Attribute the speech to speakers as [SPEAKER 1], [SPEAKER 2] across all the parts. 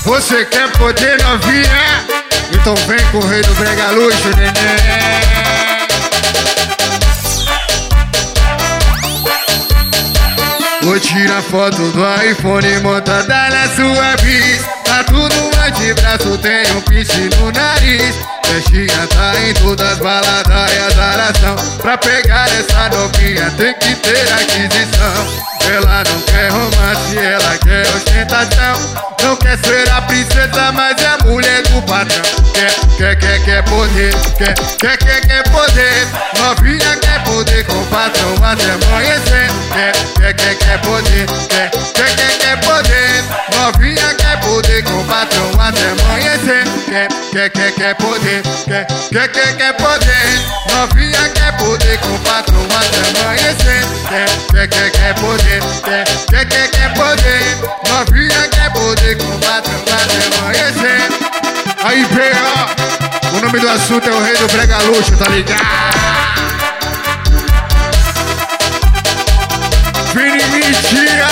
[SPEAKER 1] Você quer poder, novinha? Então vem com o rei do brega luxo, neném. Vou tirar foto do iPhone montada na sua bis. Tatu no antebraço, tem um piercing no nariz. Festinha tá em todas as baladas e azaração. Pra pegar essa novinha tem que ter aquisição. Ela não quer romance, ela quer ostentação. Não quer ser a princesa, mas é mulher do patrão. Quer poder, quer poder. Novinha quer poder com o patrão até amanhecer. Quer poder, quer poder. Novinha quer poder com o patrão até amanhecer. Quer poder, quer poder. Novinha quer poder com o patrão até amanhecer. Quer poder, quer poder. Novinha quer poder com o patrão até amanhecer. Aí, P.O., o nome do assunto é o rei do brega luxo, tá ligado? Vini Mentira.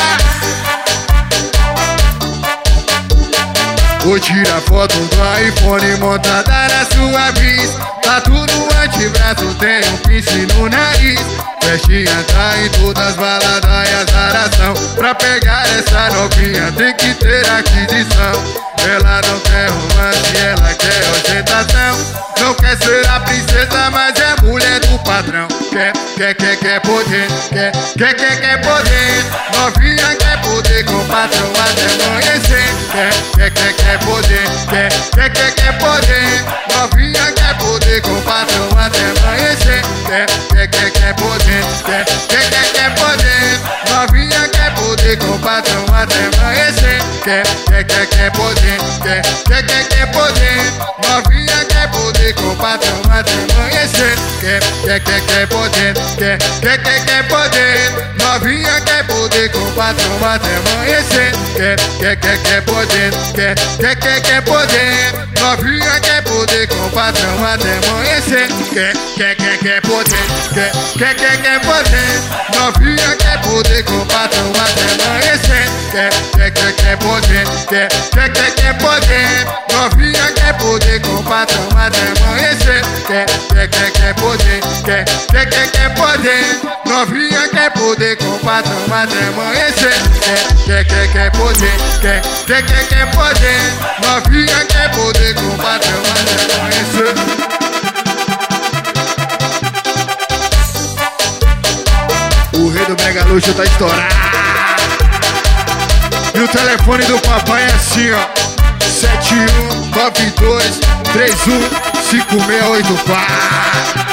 [SPEAKER 1] Vou tirar foto do iPhone montada na sua bis. Tatu no antebraço, tem um piercing no nariz. Festinha tá em todas as baladas e azaração. Pra pegar essa novinha tem que ter aquisição. Ela não quer romance, ela quer ostentação. Não quer ser a princesa, mas é mulher do patrão. Quer poder, quer poder. Novinha quer poder com o patrão até amanhecer. Quer poder, quer poder. Novinha quer poder com o patrão até amanhecer. Quer poder, quer poder. Novinha quer poder com o patrão até amanhecer. Quer poder, quer poder. Novinha quer poder com o patrão até amanhecer. Quer poder, quer poder. Novinha quer poder com o patrão até amanhecer. Quer poder, quer poder. Novinha quer poder com o patrão até amanhecer. Quer poder, quer poder. Novinha quer poder com o patrão até amanhecer. Quer poder, quer poder. Novinha quer poder com o patrão até amanhecer. Quer poder, quer poder. Novinha quer poder com o patrão até amanhecer. Quer poder, quer poder. Novinha quer poder com o patrão até amanhecer. O rei do brega luxo tá estourado. E o telefone do papai é assim, ó: 7192315684.